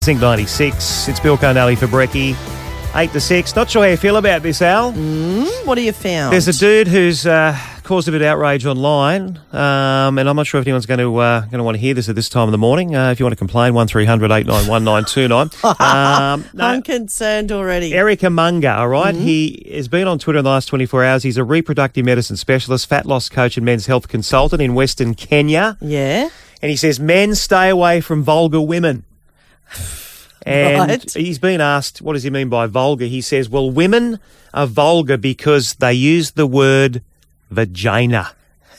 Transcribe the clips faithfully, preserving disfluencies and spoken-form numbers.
Zinc ninety-six. It's Bill Connelly for Brekkie. eight to six. Not sure how you feel about this, Al. Mm, what have you found? There's a dude who's uh, caused a bit of outrage online, um, and I'm not sure if anyone's going to uh, going to want to hear this at this time of the morning. Uh, if you want to complain, one three hundred eight nine one nine two nine. Um, no, I'm concerned already. Eric Amanga, all right? Mm-hmm. He has been on Twitter in the last twenty-four hours. He's a reproductive medicine specialist, fat loss coach and men's health consultant in Western Kenya. Yeah. And he says, men stay away from vulgar women. And Right. he's been asked, what does he mean by vulgar? He says, well, women are vulgar because they use the word vagina.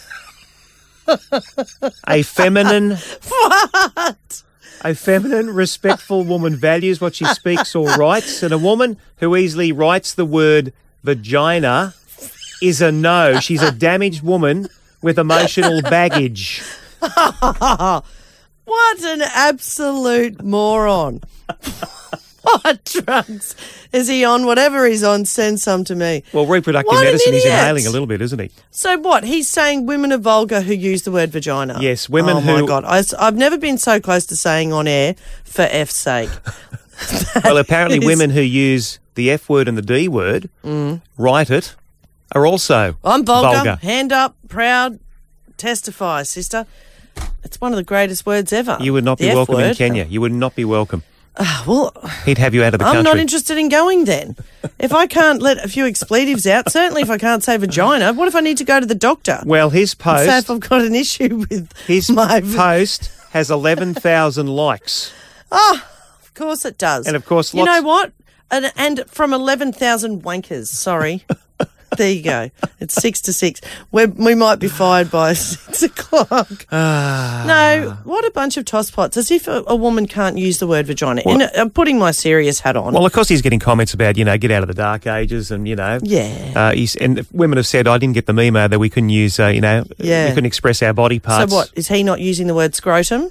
A feminine... What? A feminine, respectful woman values what she speaks or writes, and a woman who easily writes the word vagina is a no. She's a damaged woman with emotional baggage. What an absolute moron. What drugs is he on? Whatever he's on, send some to me. Well, reproductive What an medicine, he's idiot. inhaling a little bit, isn't he? So what? He's saying women are vulgar who use the word vagina. Yes, women oh who- Oh, my God. I, have never been so close to saying on air, for F's sake. Well, apparently is- women who use the F word and the D word, write it, are also I'm vulgar. vulgar. Hand up, proud, testify, sister. It's one of the greatest words ever. You would not The be F welcome in word. Kenya. You would not be welcome. Ah, well, He'd have you out of the I'm country. not interested in going then. If I can't let a few expletives out, certainly if I can't say vagina, what if I need to go to the doctor? Well, his Say if post, I've got an issue with his my... post has eleven thousand likes. Of course it does. And of course, you lots- know what? And, and from eleven thousand wankers, sorry. There you go. It's six to six. We're, we might be fired by six o'clock. No, what a bunch of tosspots. As if a, a woman can't use the word vagina. In a, I'm putting my serious hat on. Well, of course, he's getting comments about, you know, get out of the dark ages and, you know. Yeah. Uh, he's, and women have said, I didn't get the memo that we couldn't use, uh, you know, Yeah. we couldn't express our body So parts. what? Is he not using the word scrotum?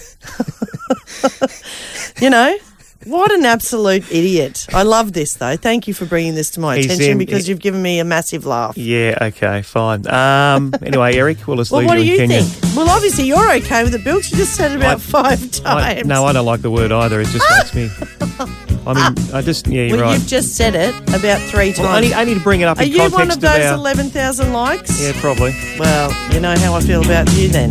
You know? What an absolute idiot. I love this, though. Thank you for bringing this to my He's attention in- because he- you've given me a massive laugh. Yeah, okay, fine. Um, anyway, Eric, we'll just Well, leave what you do in you Kenya. think? Well, obviously you're okay with it, Bill. You just said it about I- five I, times. no, I don't like the word either. It just makes me... I mean, I just... Yeah, you're Well, right. you've just said it about three times. Well, I, need, I need to bring it up Are in you context one of those our- eleven thousand likes? Yeah, probably. Well, you know how I feel about you then.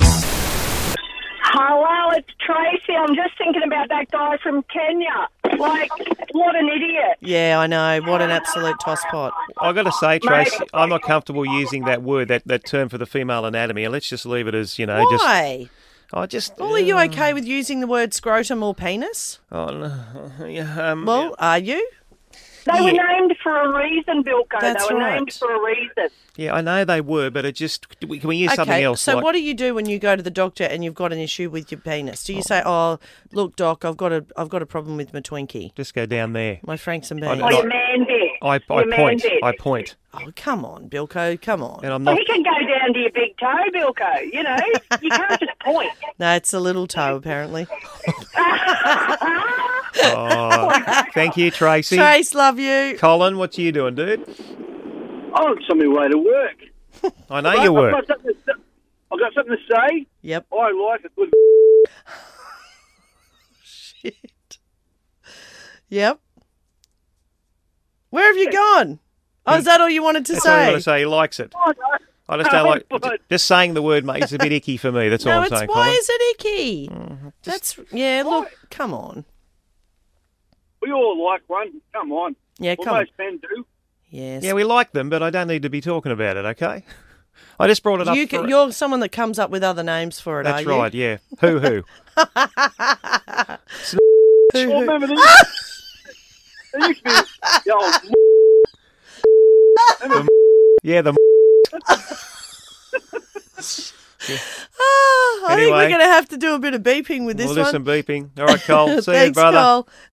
Hello, it's Tracy. I'm just thinking about that guy from Kenya. Like, what an idiot. Yeah, I know. What an absolute tosspot. I've got to say, Trace, I'm not comfortable using that word, that, that term for the female anatomy. Let's just leave it as, you know, just... Why? I just... Well, are you okay with using the word scrotum or penis? Oh, no. Yeah, um, Well, are you? They were Yeah. named for a reason, Bilko. That's they were right. named for a reason. yeah, I know they were, but it just... Can we, can we use something Okay, else? so like- what do you do when you go to the doctor and you've got an issue with your penis? Do you say, "Oh, look, doc, I've got a, I've got a problem with my Twinkie, Just go down there. my Franks and I beans"? know. Or Not- your man bit. I, I Your man point. bit. I point. Oh, come on, Bilko, come on. And I'm Well, not... he can go down to your big toe, Bilko. You know, you can't just point. No, it's a little toe, apparently. Oh, thank you, Tracy. Trace, love you. Colin, what you doing, dude? Oh, it's on my way to work. I know Right, you were. I've got, something to, I've got something to say. Yep. I like a good... Shit. Yep. Where have you gone? Oh, is that all you wanted to That's all I say? got to say. He likes it. Oh, no. I just don't No, like... but- Just saying the word, mate, it's a bit icky for me. That's all No, I'm it's saying, why Colin. is it icky? That's yeah. Look, come on. We all like one. Come on. Yeah, Well, come on. most men do. Yes. Yeah, we like them, but I don't need to be talking about it, okay? I just brought it up you for... can, you're someone that comes up with other names for it, That's are you? right, yeah. Who, who? Who- Oh, who- remember this? There used to be the old... Yeah, the... Ah, I think Anyway. we're going to have to do a bit of beeping with this We'll do one. some beeping. All right, Cole. See you, Thanks, brother. Cole.